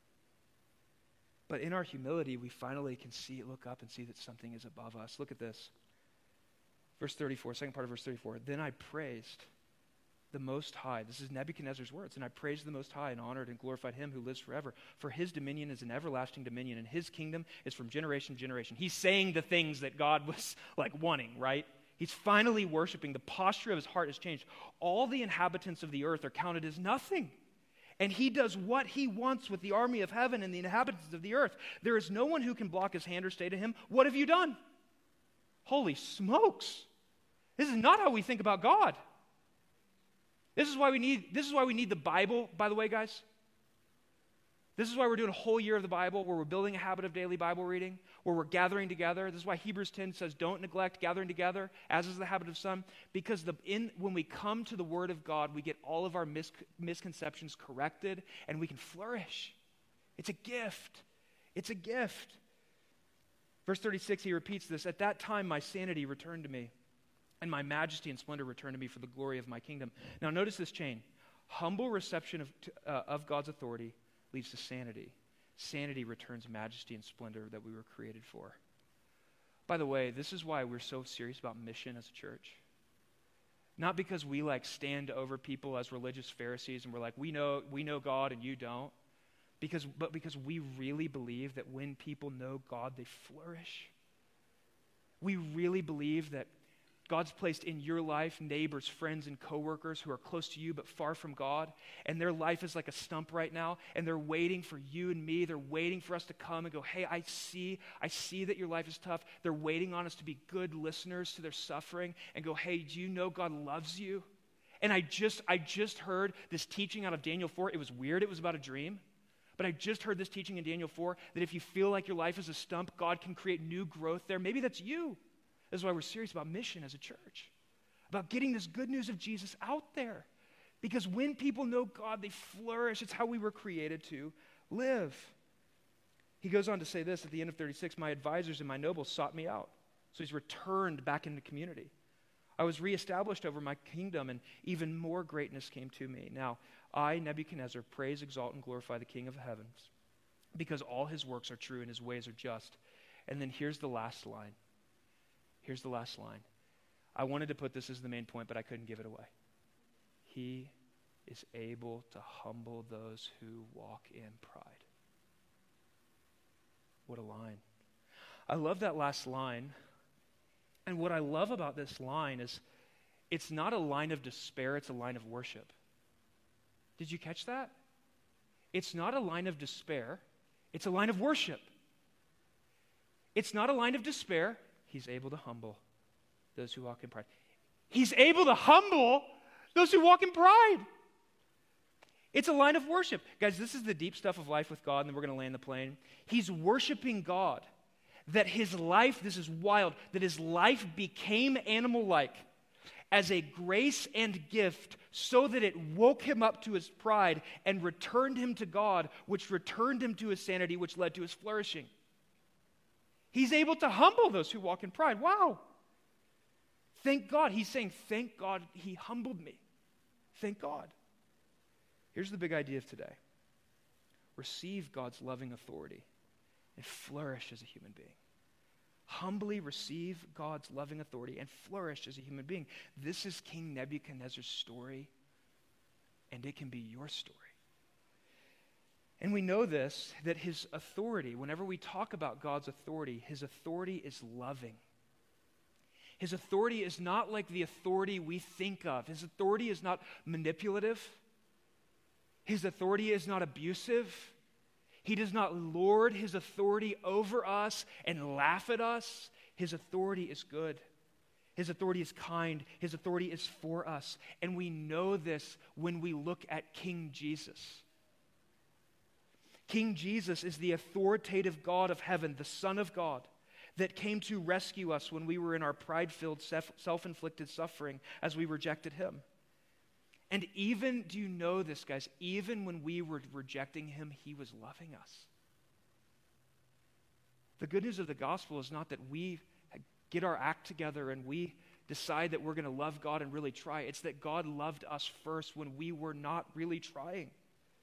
But in our humility, we finally can look up and see that something is above us. Look at this. Verse 34, second part of verse 34. Then I praised the Most High. This is Nebuchadnezzar's words. And I praised the Most High and honored and glorified him who lives forever. For his dominion is an everlasting dominion, and his kingdom is from generation to generation. He's saying the things that God was wanting, right? He's finally worshiping. The posture of his heart has changed. All the inhabitants of the earth are counted as nothing. And he does what he wants with the army of heaven and the inhabitants of the earth. There is no one who can block his hand or say to him, what have you done? Holy smokes. This is not how we think about God. This is why we need the Bible, by the way, guys. This is why we're doing a whole year of the Bible, where we're building a habit of daily Bible reading, where we're gathering together. This is why Hebrews 10 says, don't neglect gathering together, as is the habit of some, because when we come to the Word of God, we get all of our misconceptions corrected, and we can flourish. It's a gift. It's a gift. Verse 36, he repeats this, at that time my sanity returned to me, and my majesty and splendor returned to me for the glory of my kingdom. Now notice this chain. Humble reception of God's authority leads to sanity. Sanity returns majesty and splendor that we were created for. By the way, this is why we're so serious about mission as a church. Not because we stand over people as religious Pharisees and we're we know God and you don't. But because we really believe that when people know God, they flourish. We really believe that God's placed in your life neighbors, friends, and coworkers who are close to you but far from God, and their life is like a stump right now, and they're waiting for you and me. They're waiting for us to come and go, hey, I see that your life is tough. They're waiting on us to be good listeners to their suffering and go, hey, do you know God loves you? And I just heard this teaching out of Daniel 4. It was weird. It was about a dream. But I just heard this teaching in Daniel 4 that if you feel like your life is a stump, God can create new growth there. Maybe that's you. This is why we're serious about mission as a church, about getting this good news of Jesus out there. Because when people know God, they flourish. It's how we were created to live. He goes on to say this at the end of 36, my advisors and my nobles sought me out. So he's returned back into community. I was reestablished over my kingdom, and even more greatness came to me. Now, I, Nebuchadnezzar, praise, exalt, and glorify the King of the heavens, because all his works are true and his ways are just. And then here's the last line. Here's the last line. I wanted to put this as the main point, but I couldn't give it away. He is able to humble those who walk in pride. What a line. I love that last line. And what I love about this line is it's not a line of despair, it's a line of worship. Did you catch that? It's not a line of despair, it's a line of worship. It's not a line of despair. He's able to humble those who walk in pride. He's able to humble those who walk in pride. It's a line of worship. Guys, this is the deep stuff of life with God, and then we're going to land the plane. He's worshiping God. That his life, this is wild, that his life became animal-like as a grace and gift so that it woke him up to his pride and returned him to God, which returned him to his sanity, which led to his flourishing. He's able to humble those who walk in pride. Wow. Thank God. He's saying, thank God he humbled me. Thank God. Here's the big idea of today. Receive God's loving authority and flourish as a human being. Humbly receive God's loving authority and flourish as a human being. This is King Nebuchadnezzar's story, and it can be your story. And we know this, that his authority, whenever we talk about God's authority, his authority is loving. His authority is not like the authority we think of. His authority is not manipulative. His authority is not abusive. He does not lord his authority over us and laugh at us. His authority is good. His authority is kind. His authority is for us. And we know this when we look at King Jesus. King Jesus is the authoritative God of heaven, the Son of God, that came to rescue us when we were in our pride-filled, self-inflicted suffering as we rejected him. And even, do you know this, guys, even when we were rejecting him, he was loving us. The good news of the gospel is not that we get our act together and we decide that we're going to love God and really try. It's that God loved us first when we were not really trying.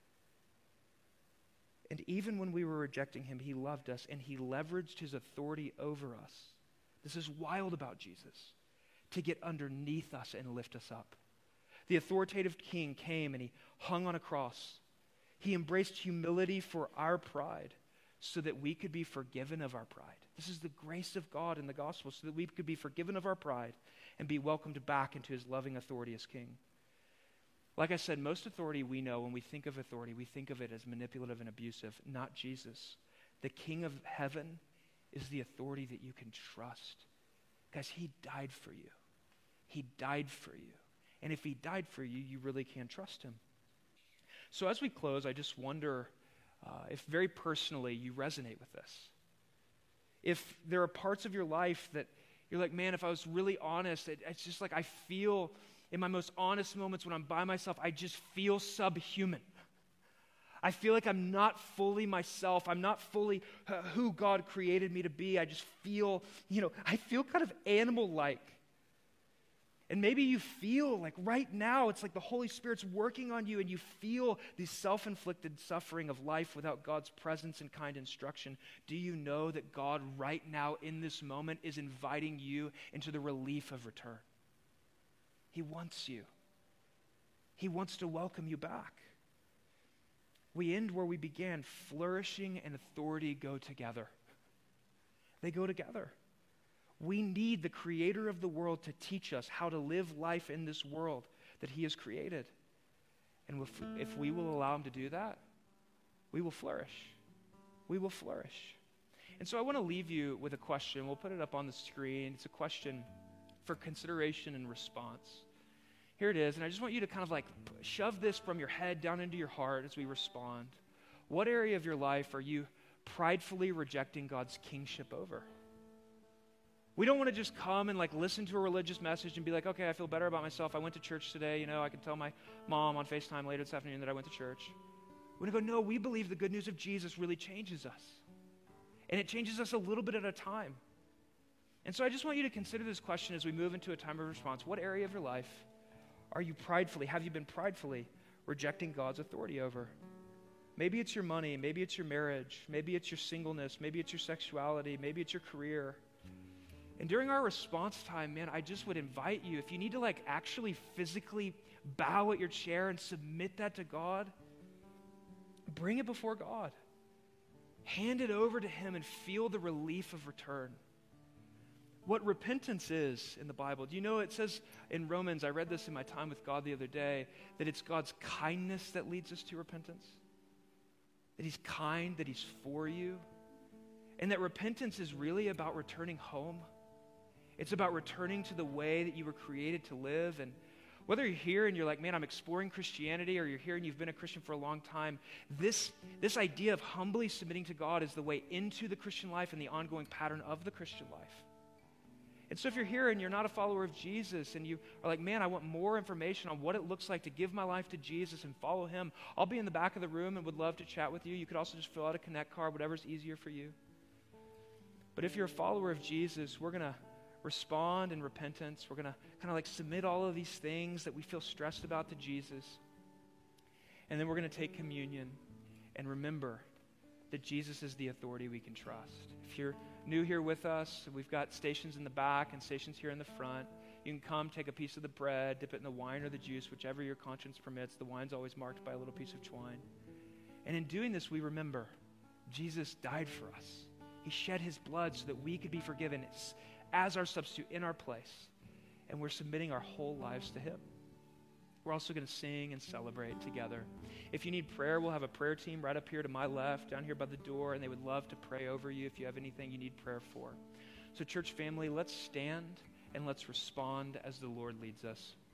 And even when we were rejecting him, he loved us and he leveraged his authority over us. This is wild about Jesus, to get underneath us and lift us up. The authoritative king came and he hung on a cross. He embraced humility for our pride so that we could be forgiven of our pride. This is the grace of God in the gospel, so that we could be forgiven of our pride and be welcomed back into his loving authority as king. Like I said, most authority we know, when we think of authority, we think of it as manipulative and abusive, not Jesus. The King of heaven is the authority that you can trust. Guys, he died for you. He died for you. And if he died for you, you really can trust him. So as we close, I just wonder if very personally you resonate with this. If there are parts of your life that you're like, man, if I was really honest, it's just like I feel in my most honest moments when I'm by myself, I just feel subhuman. I feel like I'm not fully myself. I'm not fully who God created me to be. I just feel, I feel kind of animal-like. And maybe you feel like right now, it's like the Holy Spirit's working on you and you feel the self-inflicted suffering of life without God's presence and kind instruction. Do you know that God right now in this moment is inviting you into the relief of return? He wants you. He wants to welcome you back. We end where we began. Flourishing and authority go together. They go together. We need the creator of the world to teach us how to live life in this world that he has created. And if we will allow him to do that, we will flourish. We will flourish. And so I want to leave you with a question. We'll put it up on the screen. It's a question for consideration and response. Here it is, and I just want you to kind of like shove this from your head down into your heart as we respond. What area of your life are you pridefully rejecting God's kingship over? We don't want to just come and like listen to a religious message and be like, okay, I feel better about myself. I went to church today. I can tell my mom on FaceTime later this afternoon that I went to church. We go, no, we believe the good news of Jesus really changes us. And it changes us a little bit at a time. And so I just want you to consider this question as we move into a time of response. What area of your life have you been pridefully rejecting God's authority over? Maybe it's your money, maybe it's your marriage, maybe it's your singleness, maybe it's your sexuality, maybe it's your career. And during our response time, man, I just would invite you, if you need to like actually physically bow at your chair and submit that to God, bring it before God. Hand it over to him and feel the relief of return. what repentance is in the Bible. Do you know it says in Romans, I read this in my time with God the other day, that it's God's kindness that leads us to repentance? That he's kind, that he's for you. And that repentance is really about returning home. It's about returning to the way that you were created to live. And whether you're here and you're like, man, I'm exploring Christianity, or you're here and you've been a Christian for a long time, this idea of humbly submitting to God is the way into the Christian life and the ongoing pattern of the Christian life. And so if you're here and you're not a follower of Jesus and you are like, man, I want more information on what it looks like to give my life to Jesus and follow him, I'll be in the back of the room and would love to chat with you. You could also just fill out a Connect card, whatever's easier for you. But if you're a follower of Jesus, we're going to respond in repentance. We're going to kind of like submit all of these things that we feel stressed about to Jesus. And then we're going to take communion and remember that Jesus is the authority we can trust. If you're new here with us, we've got stations in the back and stations here in the front. You can come, take a piece of the bread, dip it in the wine or the juice, whichever your conscience permits. The wine's always marked by a little piece of twine. And in doing this, we remember Jesus died for us. He shed his blood so that we could be forgiven as our substitute in our place. And we're submitting our whole lives to him. We're also going to sing and celebrate together. If you need prayer, we'll have a prayer team right up here to my left, down here by the door, and they would love to pray over you if you have anything you need prayer for. So church family, let's stand and let's respond as the Lord leads us.